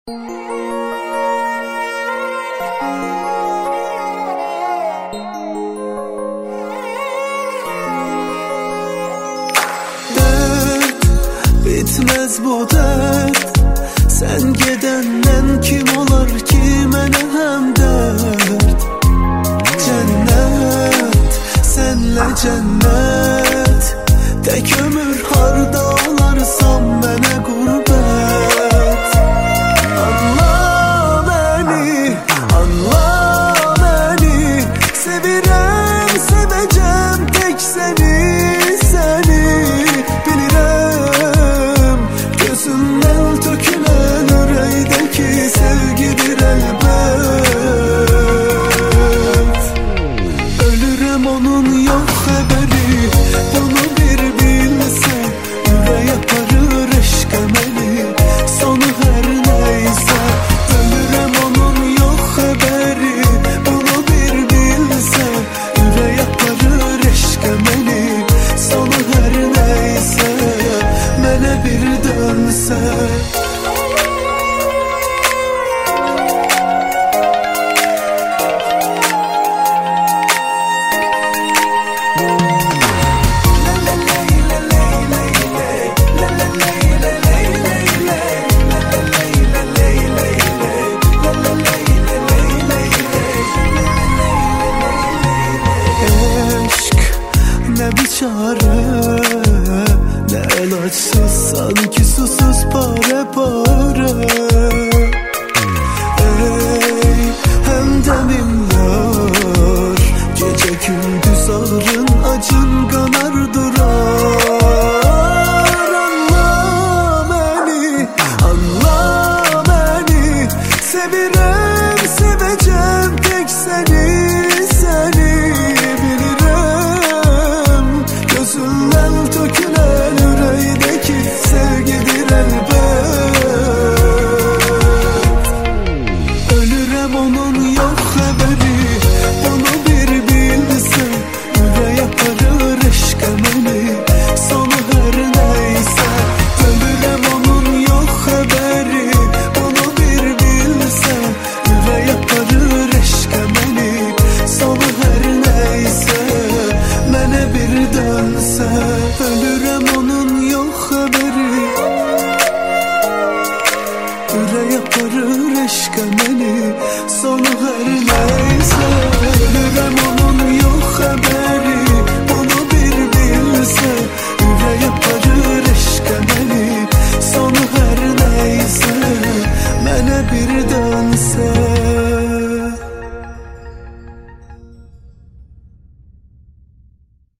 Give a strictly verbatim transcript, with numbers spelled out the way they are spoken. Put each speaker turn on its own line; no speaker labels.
Dert bitmez bu dert. Sen gedenden kim olar ki mənə həm dert. Cennet, senle cennet. Tek ömür harda olarsam mənə gurbet. Anla beni, anla beni. Sevirəm, sevəcəm tek seni, seni. Bilirəm, gözümden tökülen yüreğdeki sevgidir elbet. Ölürüm onun yok haberi, bunu bir bilsen. Yüreğe yaparır eşk emeli, sonu her neyse. Ölürüm onun yok haberi, bunu bir bilsen. Yüreğe yaparır eşk emeli, sonu her neyse. Mənə bir dönsen. Ne biçare, ne ilaçsız, sanki susuz pare pare. Ey hemdemim yar, gece gündüz ağrın acın kanar durar. Anla beni, anla beni. Sevirem, sevecem tek seni, seni. Gözünden tökülen yüreğdeki sevgidir elbet. Ölürem onun yok haberi, bunu bir bilsen. Yüreğe yaparır eşk emeli, sonu her neyse. Ölürem onun yok haberi, bunu bir bilsen. Yüreğe yaparır eşk emeli, sonu her neyse. Mənə bir dönse. Ölürəm onun yok haberi, yüreğe yaparır eşk emeli, sonu her neyse. Ölürəm onun yok haberi, bunu bir bilse. Yüreğe yaparır eşk emeli, sonu her neyse. Mənə bir dönse.